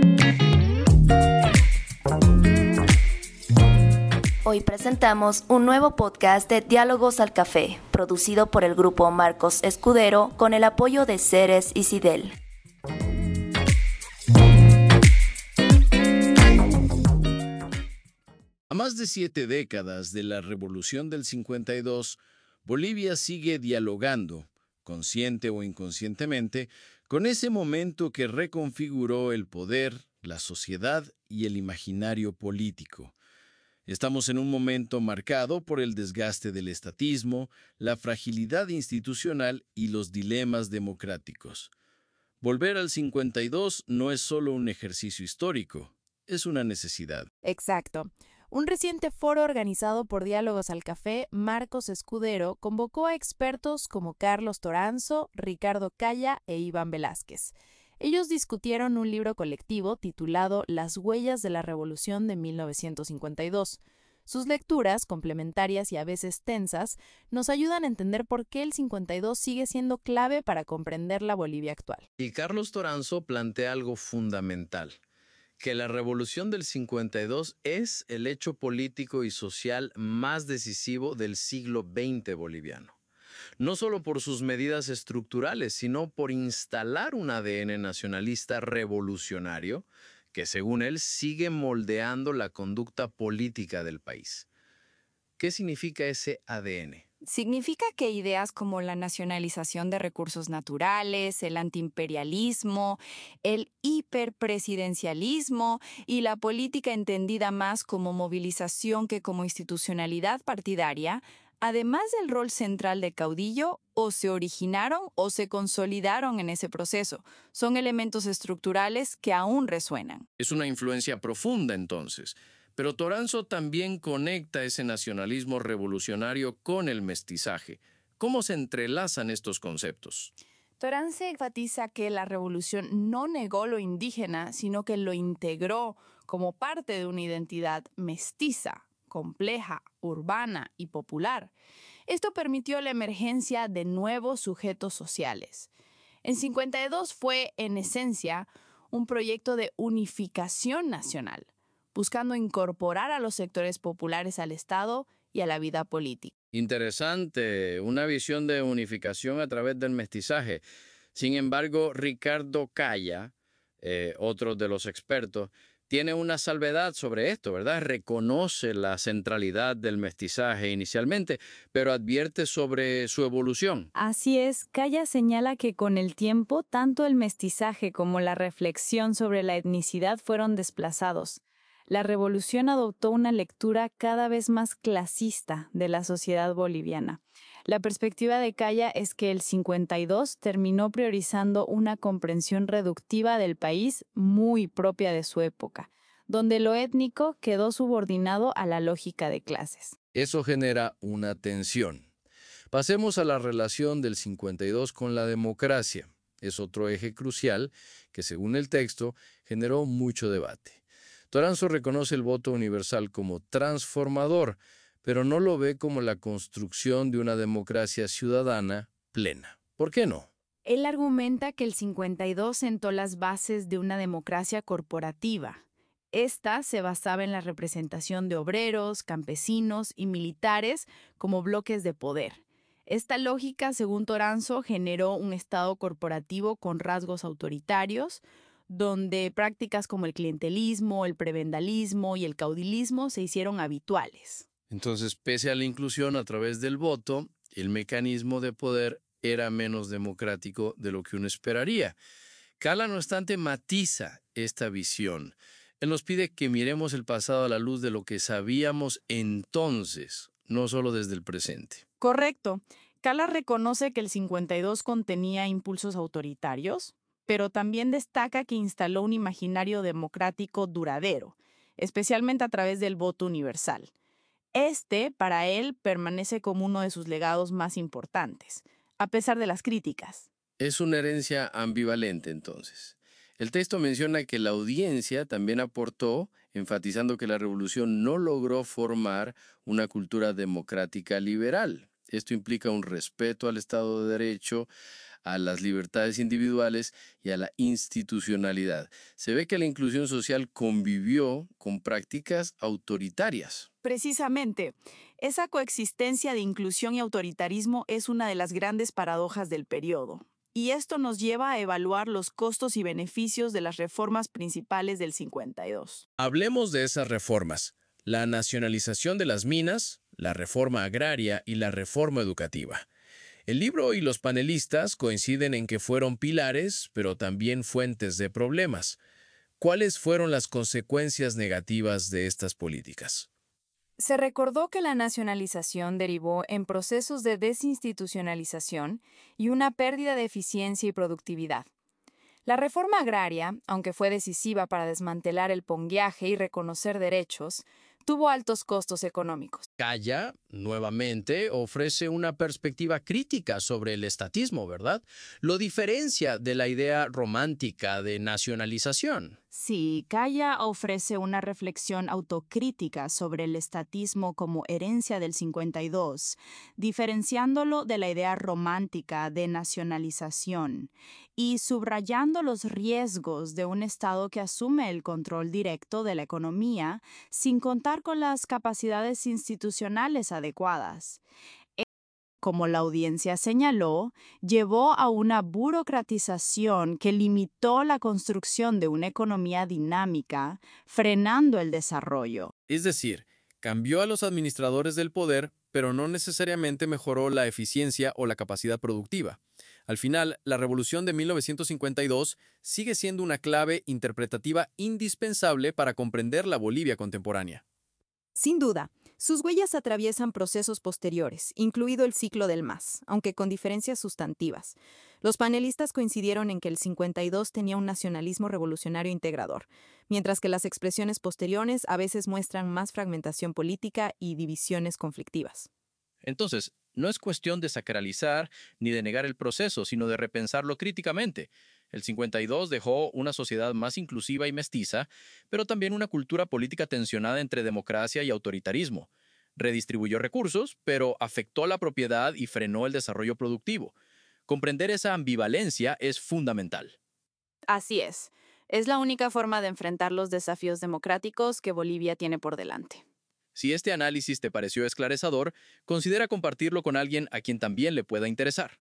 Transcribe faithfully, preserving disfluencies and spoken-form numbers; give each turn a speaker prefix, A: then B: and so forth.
A: Hoy presentamos un nuevo podcast de Diálogos al Café, producido por el grupo Marcos Escudero con el apoyo de Ceres y Sidel.
B: A más de siete décadas de la Revolución del cincuenta y dos, Bolivia sigue dialogando, consciente o inconscientemente, con ese momento que reconfiguró el poder, la sociedad y el imaginario político. Estamos en un momento marcado por el desgaste del estatismo, la fragilidad institucional y los dilemas democráticos. Volver al cincuenta y dos no es solo un ejercicio histórico, es una necesidad.
C: Exacto. Un reciente foro organizado por Diálogos al Café, Marcos Escudero, convocó a expertos como Carlos Toranzo, Ricardo Caya e Iván Velázquez. Ellos discutieron un libro colectivo titulado Las huellas de la Revolución de mil novecientos cincuenta y dos. Sus lecturas, complementarias y a veces tensas, nos ayudan a entender por qué el cincuenta y dos sigue siendo clave para comprender la Bolivia actual.
B: Y Carlos Toranzo plantea algo fundamental, que la Revolución del cincuenta y dos es el hecho político y social más decisivo del siglo veinte boliviano. No solo por sus medidas estructurales, sino por instalar un A D N nacionalista revolucionario que, según él, sigue moldeando la conducta política del país. ¿Qué significa ese A D N?
D: Significa que ideas como la nacionalización de recursos naturales, el antiimperialismo, el hiperpresidencialismo y la política entendida más como movilización que como institucionalidad partidaria, además del rol central de caudillo, o se originaron o se consolidaron en ese proceso. Son elementos estructurales que aún resuenan.
B: Es una influencia profunda, entonces. Pero Toranzo también conecta ese nacionalismo revolucionario con el mestizaje. ¿Cómo se entrelazan estos conceptos?
C: Toranzo enfatiza que la revolución no negó lo indígena, sino que lo integró como parte de una identidad mestiza, compleja, urbana y popular. Esto permitió la emergencia de nuevos sujetos sociales. En cincuenta y dos fue, en esencia, un proyecto de unificación nacional, buscando incorporar a los sectores populares al Estado y a la vida política.
B: Interesante, una visión de unificación a través del mestizaje. Sin embargo, Ricardo Caya, eh, otro de los expertos, tiene una salvedad sobre esto, ¿verdad? Reconoce la centralidad del mestizaje inicialmente, pero advierte sobre su evolución.
D: Así es, Caya señala que con el tiempo, tanto el mestizaje como la reflexión sobre la etnicidad fueron desplazados. La revolución adoptó una lectura cada vez más clasista de la sociedad boliviana. La perspectiva de Caya es que el cincuenta y dos terminó priorizando una comprensión reductiva del país muy propia de su época, donde lo étnico quedó subordinado a la lógica de clases.
B: Eso genera una tensión. Pasemos a la relación del cincuenta y dos con la democracia. Es otro eje crucial que, según el texto, generó mucho debate. Toranzo reconoce el voto universal como transformador, pero no lo ve como la construcción de una democracia ciudadana plena. ¿Por qué no?
C: Él argumenta que el cincuenta y dos sentó las bases de una democracia corporativa. Esta se basaba en la representación de obreros, campesinos y militares como bloques de poder. Esta lógica, según Toranzo, generó un Estado corporativo con rasgos autoritarios, donde prácticas como el clientelismo, el prebendalismo y el caudilismo se hicieron habituales.
B: Entonces, pese a la inclusión a través del voto, el mecanismo de poder era menos democrático de lo que uno esperaría. Cala, no obstante, matiza esta visión. Él nos pide que miremos el pasado a la luz de lo que sabíamos entonces, no solo desde el presente.
C: Correcto. Cala reconoce que el cincuenta y dos contenía impulsos autoritarios, pero también destaca que instaló un imaginario democrático duradero, especialmente a través del voto universal. Este, para él, permanece como uno de sus legados más importantes, a pesar de las críticas.
B: Es una herencia ambivalente, entonces. El texto menciona que la audiencia también aportó, enfatizando que la revolución no logró formar una cultura democrática liberal. Esto implica un respeto al Estado de Derecho, a las libertades individuales y a la institucionalidad. Se ve que la inclusión social convivió con prácticas autoritarias.
C: Precisamente, esa coexistencia de inclusión y autoritarismo es una de las grandes paradojas del periodo. Y esto nos lleva a evaluar los costos y beneficios de las reformas principales del cincuenta y dos.
B: Hablemos de esas reformas: la nacionalización de las minas, la reforma agraria y la reforma educativa. El libro y los panelistas coinciden en que fueron pilares, pero también fuentes de problemas. ¿Cuáles fueron las consecuencias negativas de estas políticas?
D: Se recordó que la nacionalización derivó en procesos de desinstitucionalización y una pérdida de eficiencia y productividad. La reforma agraria, aunque fue decisiva para desmantelar el pongueaje y reconocer derechos, tuvo altos costos económicos.
E: Calla, nuevamente, ofrece una perspectiva crítica sobre el estatismo, ¿verdad? Lo diferencia de la idea romántica de nacionalización.
C: Sí, Calla ofrece una reflexión autocrítica sobre el estatismo como herencia del cincuenta y dos, diferenciándolo de la idea romántica de nacionalización y subrayando los riesgos de un Estado que asume el control directo de la economía sin contar con las capacidades institucionales adecuadas. Como la audiencia señaló, llevó a una burocratización que limitó la construcción de una economía dinámica, frenando el desarrollo.
E: Es decir, cambió a los administradores del poder, pero no necesariamente mejoró la eficiencia o la capacidad productiva. Al final, la Revolución de mil novecientos cincuenta y dos sigue siendo una clave interpretativa indispensable para comprender la Bolivia contemporánea.
F: Sin duda, sus huellas atraviesan procesos posteriores, incluido el ciclo del M A S, aunque con diferencias sustantivas. Los panelistas coincidieron en que el cincuenta y dos tenía un nacionalismo revolucionario integrador, mientras que las expresiones posteriores a veces muestran más fragmentación política y divisiones conflictivas.
E: Entonces, no es cuestión de sacralizar ni de negar el proceso, sino de repensarlo críticamente. El cincuenta y dos dejó una sociedad más inclusiva y mestiza, pero también una cultura política tensionada entre democracia y autoritarismo. Redistribuyó recursos, pero afectó la propiedad y frenó el desarrollo productivo. Comprender esa ambivalencia es fundamental.
C: Así es. Es la única forma de enfrentar los desafíos democráticos que Bolivia tiene por delante.
E: Si este análisis te pareció esclarecedor, considera compartirlo con alguien a quien también le pueda interesar.